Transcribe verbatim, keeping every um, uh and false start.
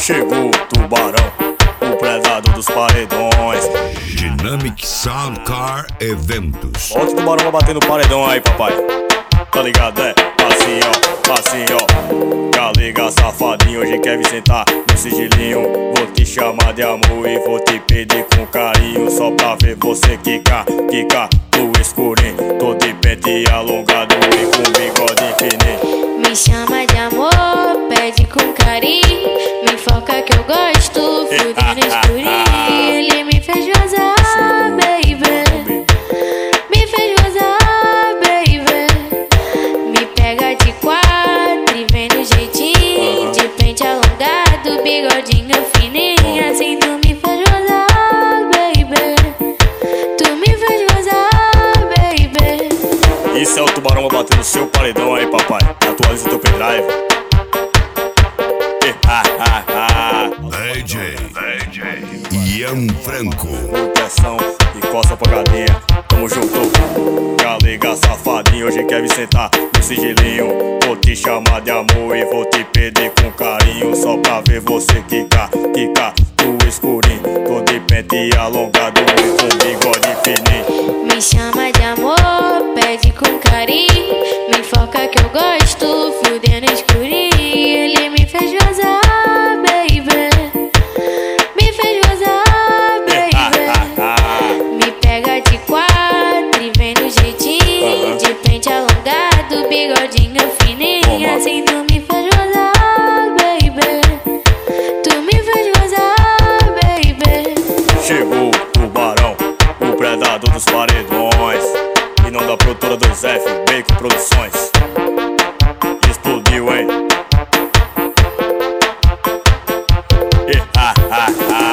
Chegou o tubarão, o predador dos paredões. Dynamic Sound Car Eventos. Bota o tubarão pra bater no paredão aí, papai. Tá ligado, é? Assim, ó, assim, ó. Galega safadinho, hoje quer me sentar no sigilinho. Vou te chamar de amor e vou te pedir com carinho, só pra ver você quicar, quicar no escurinho. Tô de pente alongado e com bigode fininho. Me chama de amor, pede com carinho. Me foca que eu gosto, fudendo escurinho. Ele me fez gozar, baby. Me fez gozar, baby. Me pega de quatro e vem no jeitinho. De pente alongado, bigodinho fininho. Assim tu me fez gozar, baby. Tu me fez gozar, baby. Isso é o tubarão pra bater no seu paredão aí, papai. Atualiza teu pendrive. D J Ian Franco. Proteção e coça pra cadeia. Tamo junto. Galega safadinho, hoje quer me sentar no sigilinho. Vou te chamar de amor e vou te pedir com carinho, só pra ver você quicar, quicar no escurinho. Tô de pente alongado e com bigode fininho. Me chama de amor, pede com carinho. Me foca que eu gosto, fudendo escurinho. Ele me fez gozar, baby. Me fez gozar, baby. Me pega de quatro e vem no jeitinho. De pente alongado, bigodinho fininho. Assim tu me fez gozar, baby. Tu me fez gozar, baby. Chegou o tubarão, o predador dos paredões. E não da produtora dos F, Bacon Produções. Explodiu, hein? E, ha, ha, ha.